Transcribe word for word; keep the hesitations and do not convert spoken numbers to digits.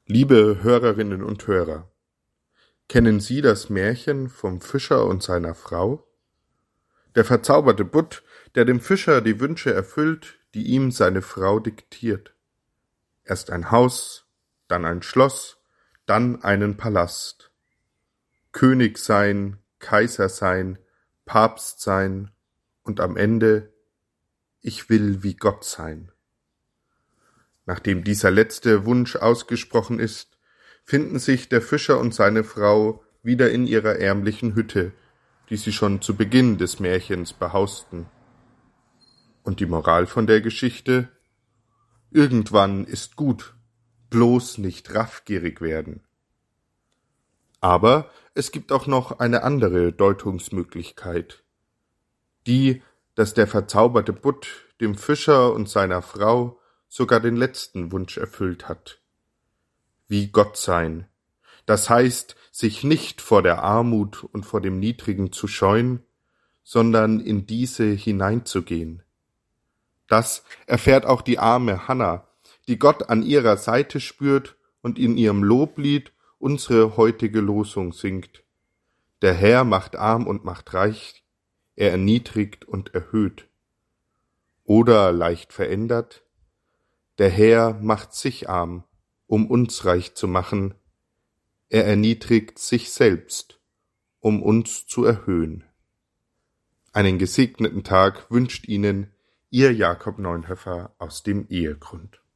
Liebe Hörerinnen und Hörer, kennen Sie das Märchen vom Fischer und seiner Frau? Der verzauberte Butt, der dem Fischer die Wünsche erfüllt, die ihm seine Frau diktiert. Erst ein Haus, dann ein Schloss, dann einen Palast. König sein, Kaiser sein, Papst sein und am Ende, ich will wie Gott sein. Nachdem dieser letzte Wunsch ausgesprochen ist, finden sich der Fischer und seine Frau wieder in ihrer ärmlichen Hütte, die sie schon zu Beginn des Märchens behausten. Und die Moral von der Geschichte? Irgendwann ist gut, bloß nicht raffgierig werden. Aber es gibt auch noch eine andere Deutungsmöglichkeit. Die, dass der verzauberte Butt dem Fischer und seiner Frau sogar den letzten Wunsch erfüllt hat. Wie Gott sein, das heißt, sich nicht vor der Armut und vor dem Niedrigen zu scheuen, sondern in diese hineinzugehen. Das erfährt auch die arme Hannah, die Gott an ihrer Seite spürt und in ihrem Loblied unsere heutige Losung singt. Der Herr macht arm und macht reich, er erniedrigt und erhöht. Oder leicht verändert, der Herr macht sich arm, um uns reich zu machen. Er erniedrigt sich selbst, um uns zu erhöhen. Einen gesegneten Tag wünscht Ihnen Ihr Jakob Neunhöfer aus dem Ehegrund.